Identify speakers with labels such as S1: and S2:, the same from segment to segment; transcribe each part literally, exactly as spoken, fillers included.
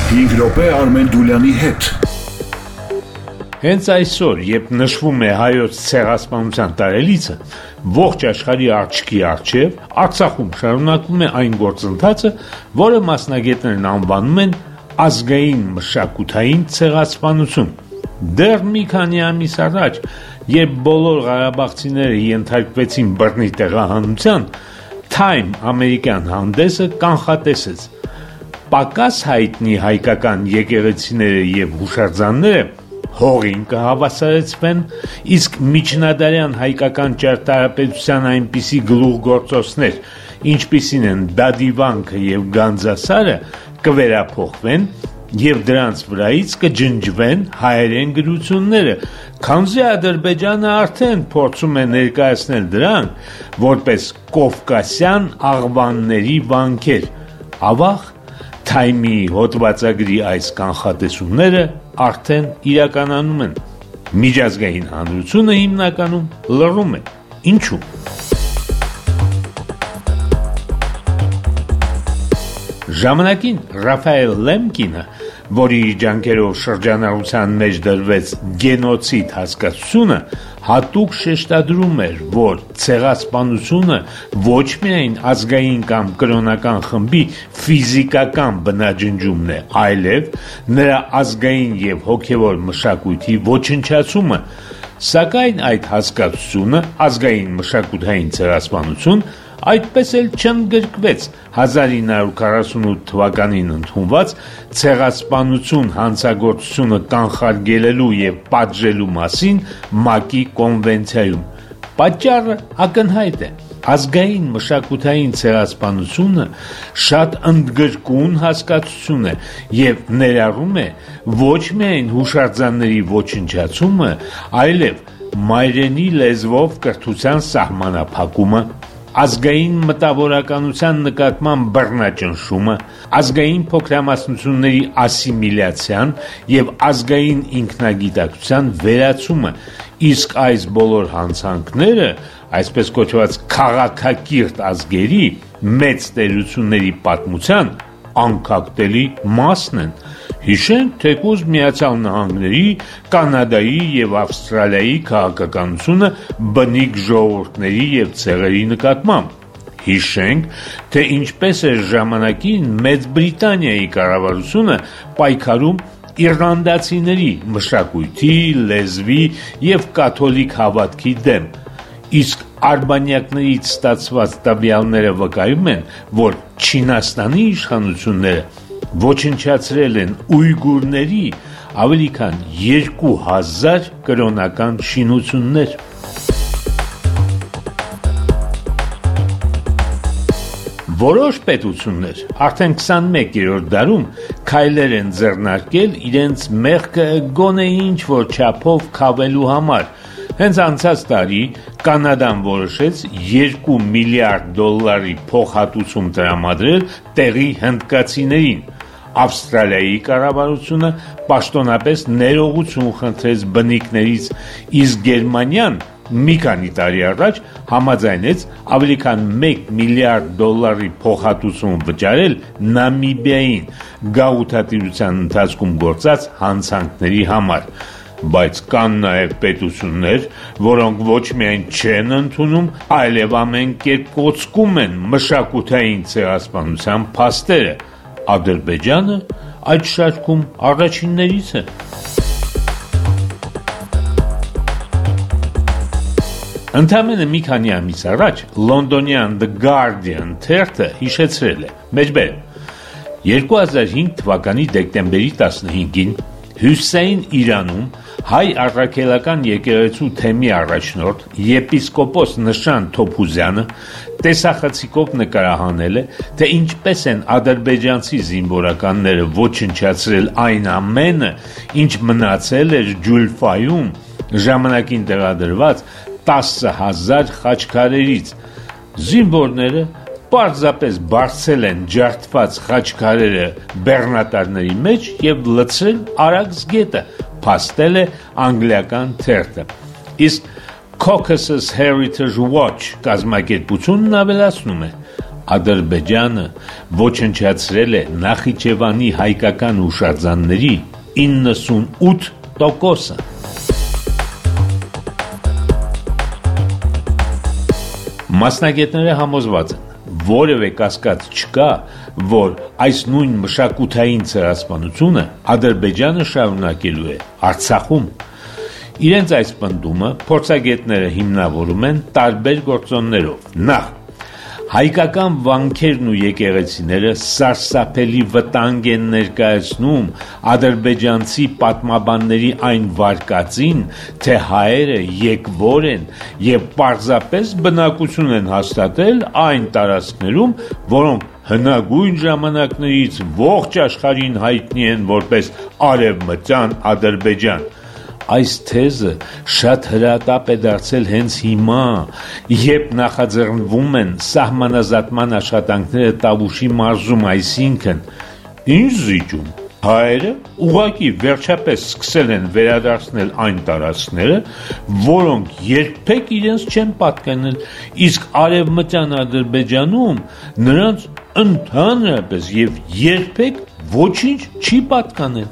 S1: հինգ րոպե Արմեն Դուլյանի հետ։
S2: Հենց այսօր, երբ նշվում է հայոց ցեղասպանության տարելիցը, ողջ աշխարհի աչքի առջև Արցախում շարունակվում է այն գործընթացը, որը մասնագետներն անվանում են ազգային մշակութային ցեղասպանություն։ Դեռ մի քանի ամիս առաջ, երբ բոլոր ղարաբաղցիները ենթարկվեցին բռնի տեղահանության, Time ամերիկյան հանդեսը կանխատեսեց. պակաս հայտնի հայկական եկեղեցիները եւ հուշարձանները հողին կհավասարեցվեն, իսկ միջնադարյան հայկական ճարտարապետության այնպիսի գլուխգործոցներ, ինչպիսին են Դադիվանքը եւ Գանձասարը, կվերափոխվեն եւ դրանց վրայից կջնջվեն հայերեն գրությունները, քանզի Ադրբեջանը արդեն փորձում է ներկայացնել դրանք որպես կովկասյան աղվանների վանքեր։ Ավաղ Թայմի հոդվածագրի այս կանխատեսումները արդեն իրականանում են։ Միջազգային հանրությունը հիմնականում լռում է։ Ինչու՞։ Ժամանակին Ռաֆայել Լեմկինը, որի ջանքերով շրջանառության մեջ դրվեց գենոցիդ հասկացությունը, հատուկ շեշտադրում էր, որ ցեղասպանությունը ոչ միայն ազգային կամ կրոնական խմբի ֆիզիկական բնաջնջումն է, այլև նրա ազգային եւ հոգեվոր մշակույթի ոչնչացումը, սակայն այդ հասկացությունը ազգային մշակութային ցեղասպանություն այդպես էլ չընդգրկվեց հազար ինը հարյուր քառասունութ թվականին ընդունված ցեղասպանություն հանցագործությունը կանխարգելելու եւ պատժելու մասին ՄԱԿ-ի կոնվենցիայում։ Պատճառը ակնհայտ է։ Ազգային մշակութային ցեղասպանությունը շատ ընդգրկուն հասկացություն է եւ ներառում է ոչ միայն հուշարձանների ոչնչացումը, այլև մայրենի լեզվով կրթության սահմանափակումը, ազգային մտավորականության նկատմամբ բռնաճնշումը, ազգային փոքրամասնությունների ասիմիլյացիան եւ ազգային ինքնագիտակցության վերացումը, իսկ այս բոլոր հանցանքները, այսպես կոչված քաղաքակիրթ ազգերի մեծ տերությունների պատմության անկախտելի մասն են։ Հիշենք թեկուզ Միացյալ Նահանգների, Կանադայի եւ Ավստրալիայի քաղաքականությունը բնիկ ժողովուրդների եւ ցեղերի նկատմամբ։ Հիշենք, թե ինչպես է ժամանակին Մեծ Բրիտանիայի կառավարությունը պայքարում իռլանդացիների մշակույթի, լեզվի եւ կաթոլիկ հավատքի դեմ, իսկ արբանյակներից ստացված տվյալները վկայում են, որ Չինաստանի իշխանությունները ոչնչացրել են ույգուրների ավելի քան երկու հազար կրոնական շինություններ։ Որոշ պետություններ արդեն քսանմեկերորդ դարում քայլեր են ձեռնարկել իրենց մեղքը գոնե ինչ-որ չափով քավելու համար։ Հենց անցած տարի Կանադան որոշեց երկու միլիարդ դոլարի փոխհատուցում տրամադրել տեղի հնդկացիներին։ Ավստրալիայի կառավարությունը պաշտոնապես ներողություն խնդրեց բնիկներից, իսկ Գերմանիան մի քանի տարի առաջ համաձայնեց ավելի քան մեկ միլիարդ դոլարի փոխհատուցում վճարել Նամիբիային գաղութատիրության ընթացքում գործած հանցանքների համար։ Բայց կան նաև պետություններ, որոնք ոչ միայն չեն ընդունում, այլև ամեն կերպ կոծկում են մշակութային ցեղասպանության փաստերը։ Ադրբեջանը այդ շարքում առաջիններից է։ Ընդամենը մի քանի ամիս առաջ լոնդոնյան The Guardian թերթը հիշեցրել է. Մեջբերեմ, երկու հազար հինգ թվականի դեկտեմբերի տասնհինգին Հյուսեյն Իրանում հայ առաքելական եկեղեցու թեմի առաջնորդ եպիսկոպոս Նշան Թոփուզյանը տեսախցիկով նկարահանել է, թե ինչպես են ադրբեջանցի զինվորականները ոչնչացրել այն ամենը, ինչ մնացել էր Ջուլֆայում ժամանակին տեղադրված տասը հազար խաչքարերից։ Զինվորները պարզապես բարձել են ջարդված խաչքարերը բեռնատարների մեջ եւ լցրել Արաքս գետը, փաստել է անգլիական թերթը։ Իսկ Caucasus Heritage Watch կազմակերպությունն ավելացնում է. Ադրբեջանը ոչնչացրել է Նախիջևանի հայկական հուշարձանների իննսունութ տոկոսը։ Մասնագետները համոզված են, որևէ կասկած չկա, որ այս նույն մշակութային ցեղասպանությունը Ադրբեջանը շարունակելու է Արցախում։ Իրենց այս պնդումը փորձագետները հիմնավորում են տարբեր գործոններով։ Նախ, հայկական վանքերն ու եկեղեցիները սարսափելի վտանգ են ներկայացնում ադրբեջանցի պատմաբանների այն վարկածին, թե հայերը եկվոր են և պարզապես բնակություն են հաստատել այն տարածքներում, որոնք հնագույն ժամանակներից ողջ աշխարհին հայտնի են որպես Արևմտյան Ադրբեջան։ Այս թեզը շատ հրատապ է դարձել հենց հիմա, երբ նախաձեռնվում են սահմանազատման աշխատանքները Տավուշի մարզում, այսինքն ինչ զիջում։ Հայերը ուղղակի վերջապես սկսել են վերադարձնել այն տարածքները, որոնք երբեք իրենց չեն պատկանել, իսկ Արևմտյան Ադրբեջանում նրանց ընդհանրապես և երբեք ոչինչ չի պատկանել։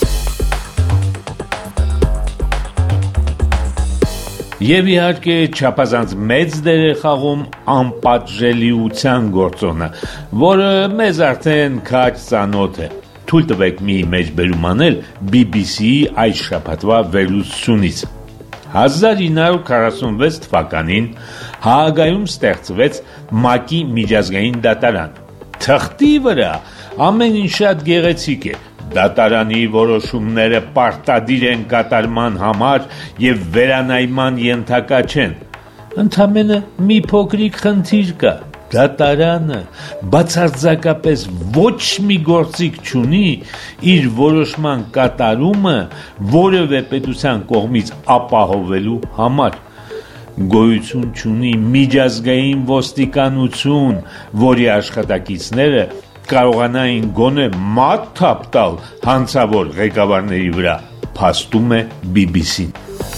S2: Եվ իհարկե չափազանց մեծ դեր է խաղում անպատժելիության գործոնը, որը մեզ արդեն քաջ ծանոթ է։ Թույլ տվեք մի մեջբերում անել բի բի սի-ի այս շաբաթվա վերլուծությունից։ հազար ինը հարյուր քառասունվեց թվականին Հաագայում ստեղծվեց ՄԱԿ-ի միջազգային դատարան։ Թղթի վրա ամեն ինչ շատ գեղեցիկ է։ Դատարանի որոշումները պարտադիր են կատարման համար և վերանայման ենթակա չեն։ Ընդամենը մի փոքրիկ խնդիր կա։ Դատարանը բացարձակապես ոչ մի գործիք չունի իր որոշման կատարումը որևէ պետության կողմից ապահովելու համար։ Գոյություն չունի միջազգային ոստիկանություն, որի աշխատակիցները կարողանային գոնե մատ թափ տալ հանցավոր ղեկավարների վրա, փաստում է բի բի սին։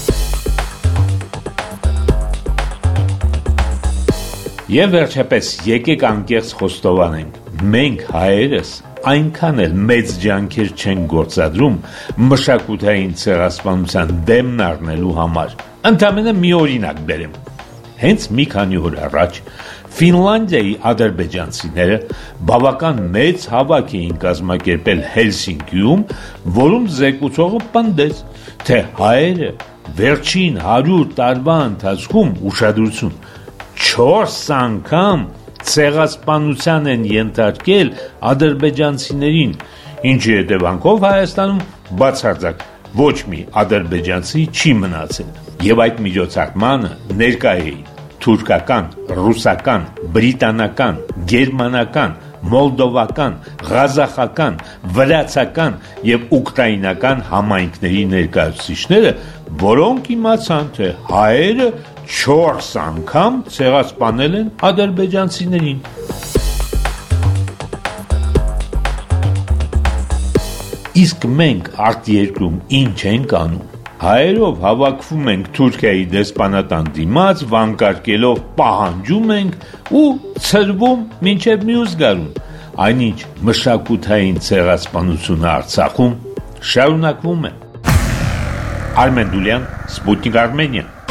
S2: Եվ վերջապես եկեք անկեղծ խոստովանենք, մենք հայերս այնքան էլ մեծ ջանքեր չեն գործադրում մշակութային ցեղասպանության դեմն առնելու համար։ Ընդամենը մի օրինակ բերեմ։ Հենց մի քանի օր առաջ Ֆինլանդիայի ադրբեջանցիները բավական մեծ հավաք էին կազմակերպել Հելսինկիում, որում զեկուցողը պնդեց, թե հայերը վերջին հարյուր տարվա ընթացքում ուշադրություն չորս անգամ ցեղասպանության են ենթարկել ադրբեջանցիներին, ինչի հետևանքով Հայաստանում բացարձակ ոչ մի ադրբեջանցի չի մնացել, և այդ միջոցառմանը ներկա էին թուրքական, ռուսական, բրիտանական, գերմանական, մոլդովական, ղազախական, վրացական և ուկրաինական համայնքների ներկայացուցիչները, որոնք իմացան, թե հայերը չորս անգամ ցեղասպանել են ադրբեջանցիներին։ Իսկ մենք արտերկրում ինչ ենք անում։ Հայերով հավաքվում ենք Թուրքիայի դեսպանատան դիմաց, վանկարկելով պահանջում ենք ու ցրվում մինչև մյուս գարուն։ Այնինչ մշակութային ցեղասպանությունը Արցախում շարունակվում է։ Արմեն Դուլյան, Սպուտնիկ Արմենիա։